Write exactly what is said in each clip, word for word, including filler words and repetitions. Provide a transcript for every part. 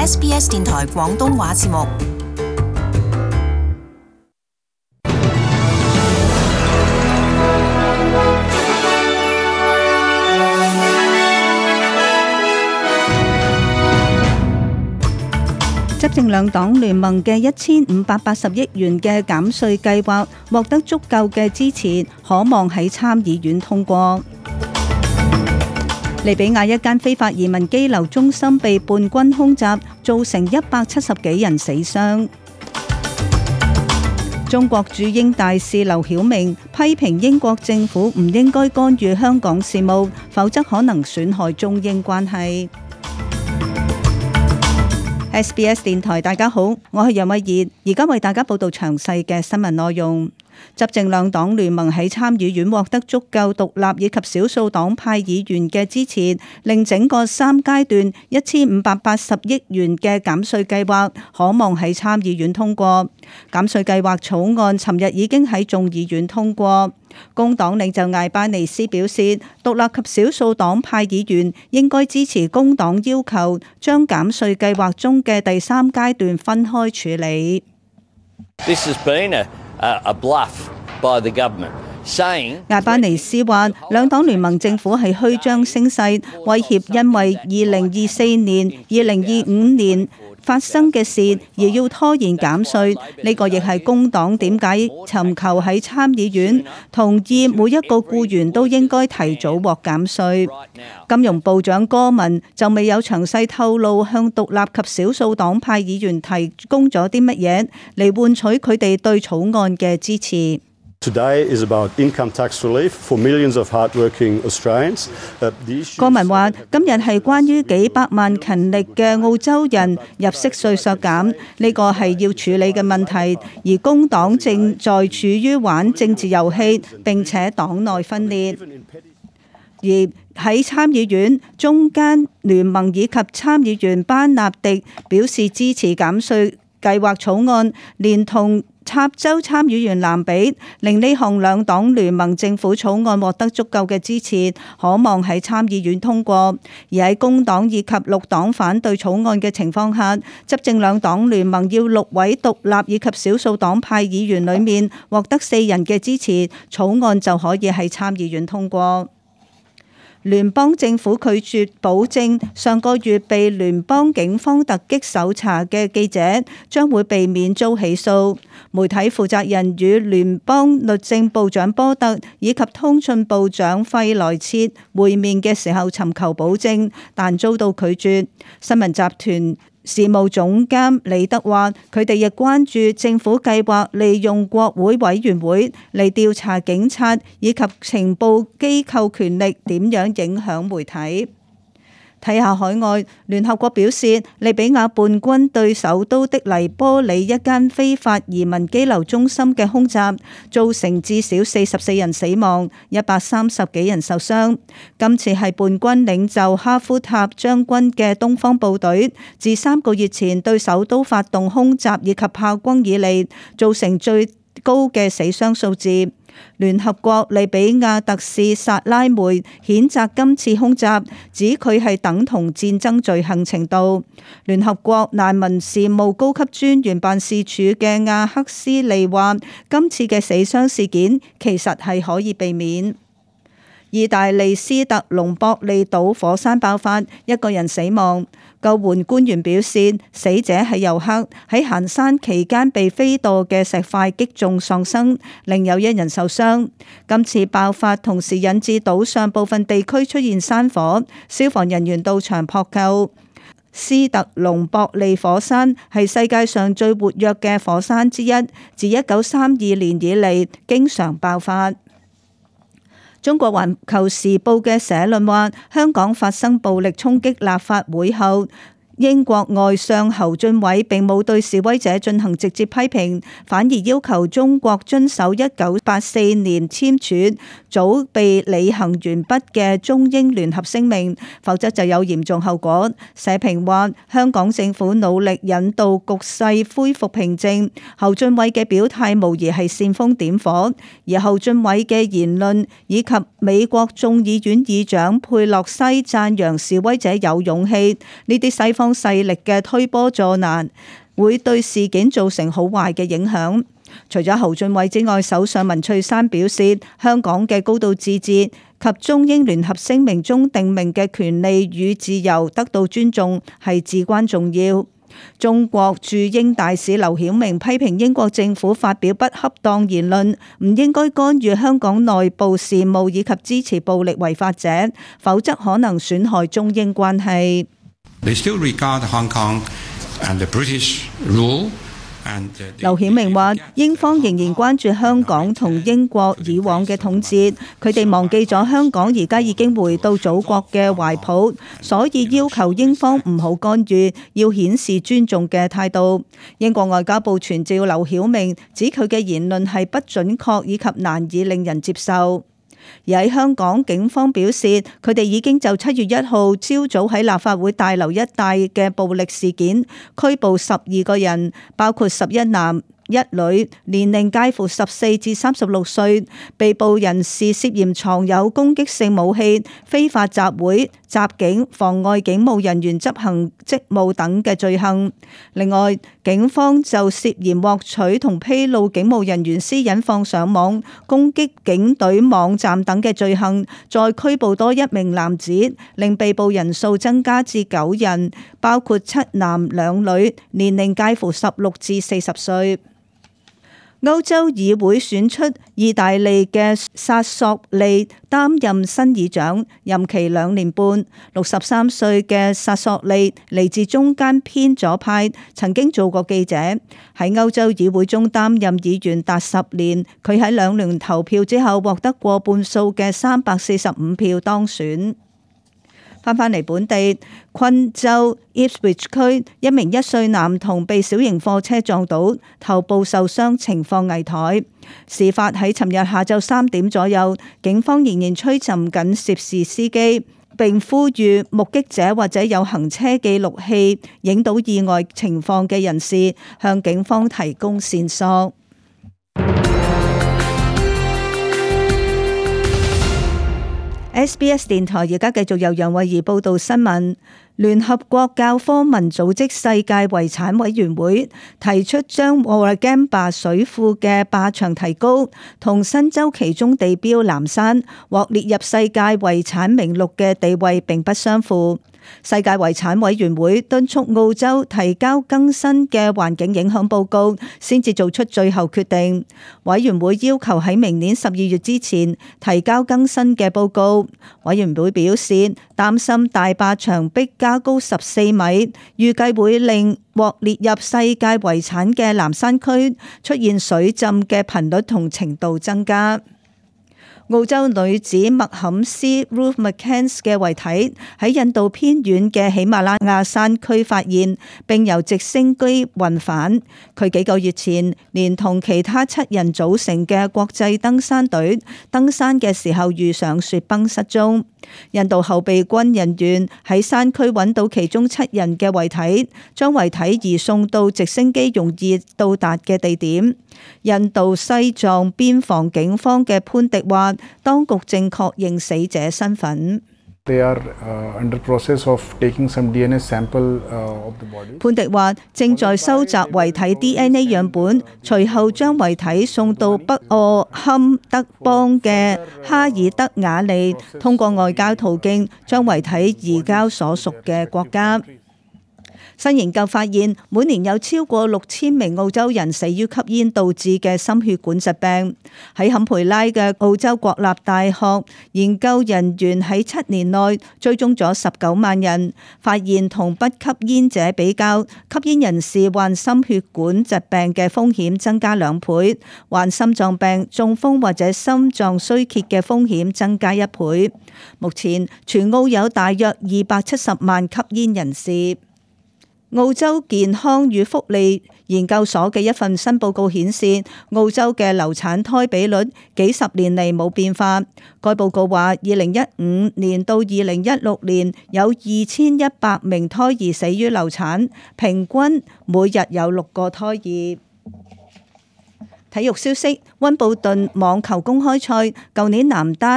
S B S 電台廣東話節目。 執政兩黨聯盟嘅一千五百八十億元嘅減稅計劃獲得足夠嘅支持，可望喺參議院通過。利比亞一間非法移民羈留中心被叛軍空襲，造成一百七十幾人死傷。中國駐英大使劉曉明批評英國政府唔應該干預香港事務，否則可能損害中英關係。S B S 電台，大家好，我係楊慧儀，而家為大家報道詳細嘅新聞內容。執政兩黨聯盟喺參議院獲得足夠獨立以及少數黨派議員嘅支持，令整個三階段一千五百八十億元嘅減稅計劃可望喺參議院通過。減稅計劃草案尋日已經喺眾議院通過。工黨領袖艾巴尼斯表示，獨立及少數黨派議員應該支持工黨要求將減稅計劃中嘅第三階段分開處理。 This has been a, a bluff by the government, saying 艾巴尼斯話，兩黨聯盟政府係虛張聲勢，威脅因為二零二四年、二零二五年發生嘅事而要拖延減稅，呢個亦係工黨點解尋求喺參議院同意每一個僱員都應該提早獲減稅。金融部長戈文就未有詳細透露向獨立及少數黨派議員提供咗啲乜嘢嚟換取佢哋對草案嘅支持。 Today is about income tax relief for millions of hardworking Australians. 戈文話：今日係關於幾百萬勤力嘅澳洲人入息稅削減，呢個係要處理嘅問題。而工黨正在處於玩政治遊戲，並且黨內分裂。而喺參議院，中間聯盟以及參議員班納迪表示支持減稅計劃草案，連同插州參議員蘭比，令呢項兩黨聯盟政府草案獲得足夠嘅支持，可望喺參議院通過。而喺工黨以及綠黨反對草案嘅情況下，執政兩黨聯盟要六位獨立以及少數黨派議員裏面獲得四人嘅支持，草案就可以喺參議院通過。聯邦政府拒絕保證上個月被聯邦警方突擊搜查嘅記者將會避免遭起訴。媒體負責人與聯邦律政部長波特以及通訊部長費萊切會面嘅時候尋求保證，但遭到拒絕。新聞集團事務總監李德話：佢哋亦關注政府計劃利用國會委員會嚟調查警察以及情報機構權力點樣影響媒體。睇下海外，聯合國表示，利比亞叛軍對首都的黎波里一間非法移民羈留中心嘅空襲，造成至少四十四人死亡，一百三十幾人受傷。今次係叛軍領袖哈夫塔將軍嘅東方部隊自三個月前對首都發動空襲以及炮轟以嚟，造成最高嘅死傷數字。聯合國利比亞特使薩拉梅譴責今次空襲，指佢係等同戰爭罪行程度。聯合國難民事務高級專員辦事處嘅亞克斯利話：今次嘅死傷事件其實係可以避免。意大利斯特隆博利島火山爆發，一個人死亡。救援官員表示，死者係遊客喺行山期間被飛墮嘅石塊擊中喪生，另有一人受傷。今次爆發同時引致島上部分地區出現山火，消防人員到場撲救。斯特隆博利火山係世界上最活躍嘅火山之一，自一九三二年以嚟經常爆發。中國環球時報嘅社論話，香港發生暴力衝擊立法會後，英國外相侯俊偉並冇對示威者進行直接批評，反而要求中國遵守一九八四年簽署、早被履行完畢嘅中英聯合聲明，否則就有嚴重後果。社評話，香港政府努力引導局勢恢復平靜，侯俊偉嘅表態無疑係煽風點火，而侯俊偉嘅言論以及美國眾議院議長佩洛西讚揚示威者有勇氣，呢啲西方方勢力嘅推波助瀾，會對事件造成好壞嘅影響。除咗侯俊偉之外，首相文翠珊表示，香港嘅高度自治及中英聯合聲明中定明嘅權利與自由得到尊重係至關重要。中國駐英大使劉曉明批評英國政府發表不恰當言論，唔應該干預香港內部事務以及支持暴力違法者，否則可能損害中英關係。 They still regard Hong Kong and the British rule. 劉曉明話：英方仍然關注香港同英國以往嘅統治，佢哋忘記咗香港而家已經回到祖國嘅懷抱，所以要求英方唔好干預，要顯示尊重嘅態度。英國外交部傳召劉曉明，指佢嘅言論係不準確以及難以令人接受。而喺香港，警方表示，佢哋已經就七月一號朝早喺立法會大樓一帶嘅暴力事件拘捕十二個人，包括十一男一女，年齡介乎十四至三十六歲。被捕人士涉嫌藏有攻擊性武器、非法集會、襲警、妨礙警務人員執行職務等嘅罪行。另外，警方就涉嫌獲取同披露警務人員私隱放上網、攻擊警隊網站等嘅罪行，再拘捕多一名男子，令被捕人數增加至九人，包括七男兩女，年齡介乎十六至四十歲。歐洲議會選出意大利嘅薩索利擔任新議長，任期兩年半。六十三歲嘅薩索利嚟自中間偏左派，曾經做過記者，喺歐洲議會中擔任議員達十年。佢喺兩輪投票之後獲得過半數嘅三百四十五票當選。翻返嚟本地，昆州 Ipswich 區一名一歲男童被小型貨車撞倒，頭部受傷，情況危殆。事發喺尋日下晝三點左右，警方仍然追尋緊涉事司機，並呼籲目擊者或者有行車記錄器影到意外情況嘅人士向警方提供線索。S B S 電台而家繼續由楊慧儀報道新聞。聯合國教科文組織世界遺產委員會提出將 Warragamba 水庫嘅壩場提高，同新州其中地標藍山獲列入世界遺產名錄嘅地位並不相符。世界遺產委員會敦促澳洲提交更新嘅環境影響報告，先至做出最後決定。委員會要求喺明年十二月之前提交更新嘅報告。委員會表示，擔心大壩場壁加高十四米，預計會令獲列入世界遺產嘅藍山區出現水浸嘅頻率同程度增加。澳洲女子麥坎斯 Ruth McCann 嘅遺體喺印度偏遠嘅喜馬拉雅山區發現，並由直升機運返。佢幾個月前連同其他七人組成嘅國際登山隊登山嘅時候遇上雪崩失蹤。印度後備軍人員喺山區揾到其中七人嘅遺體，將遺體移送到直升機容易到達嘅地點。印度西藏邊防警方嘅潘迪話，當局正確認死者身份。 They are uh, under process of taking some D N A sample uh, of the body. 潘迪話正在收集遺體 D N A 樣本，隨後將遺體送到北奧坎德邦嘅哈爾德雅利，通過外交途徑將遺體移交所屬嘅國家。新研究發現，每年有超過六千名澳洲人死於吸煙導致嘅心血管疾病。喺坎培拉嘅澳洲國立大學研究人員喺七年內追蹤咗十九萬人，發現同不吸煙者比較，吸煙人士患心血管疾病嘅風險增加兩倍，患心臟病、中風或者心臟衰竭嘅風險增加一倍。目前全澳有大約二百七十萬吸煙人士。澳洲健康與福利研究所嘅一份新報告顯示，澳洲嘅流產胎比率幾十年嚟冇變化。該報告話，二零一五年到二零一六年有二千一百名胎兒死於流產，平均每日有六個胎兒。體育消息：溫布頓網球公開賽，舊年男單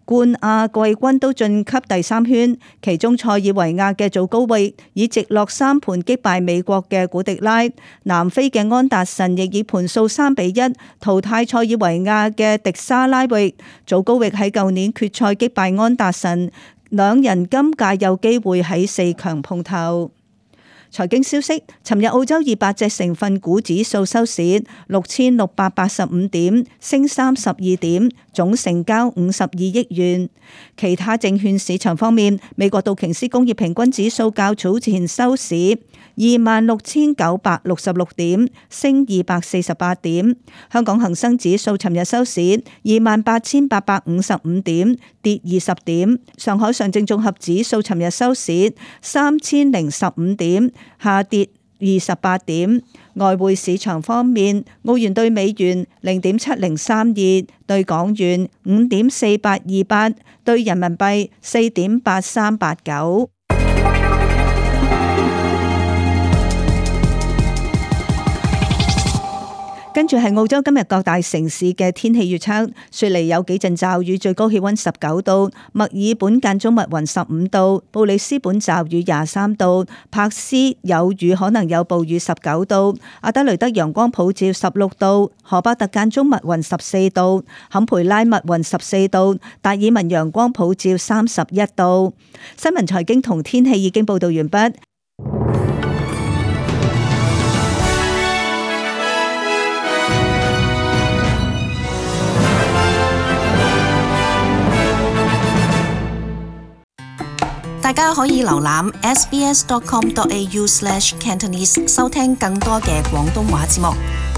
冠亞季軍都晉級第三圈，其中塞爾維亞嘅祖高域以直落三盤擊敗美國嘅古迪拉，南非嘅安達臣亦以盤數三比一淘汰塞爾維亞嘅迪沙拉域。祖高域喺舊年決賽擊敗安達臣，兩人今屆有機會喺四強碰頭。財經消息，尋日澳洲二百隻成分股指數收市六千六百八十五點，升三十二點，總成交五十二億元。其他證券市場方面，美國道瓊斯工業平均指數較早前收市二萬六千九百六十六點，升二百四十八點。香港恒生指數尋日收市二萬八千八百五十五點，跌二十點。上海上證綜合指數尋日收市三千零十五點，下跌二十八點。外匯市場方面，澳元兌美元零點七零三二，兌港元五點四八二八，兌人民幣四點八三八九。跟住係澳洲今日各大城市嘅天氣預測，雪梨有幾陣驟雨，最高氣溫十九度；墨爾本間中密雲十五度；布里斯本驟雨廿三度；柏斯有雨可能有暴雨十九度；阿德雷德陽光普照十六度；荷巴特間中密雲十四度；坎培拉密雲十四度；達爾文陽光普照三十一度。新聞財經同天氣已經報道完畢。 大家可以瀏覽 s b s dot com dot a u slash cantonese 收聽更多嘅廣東話節目。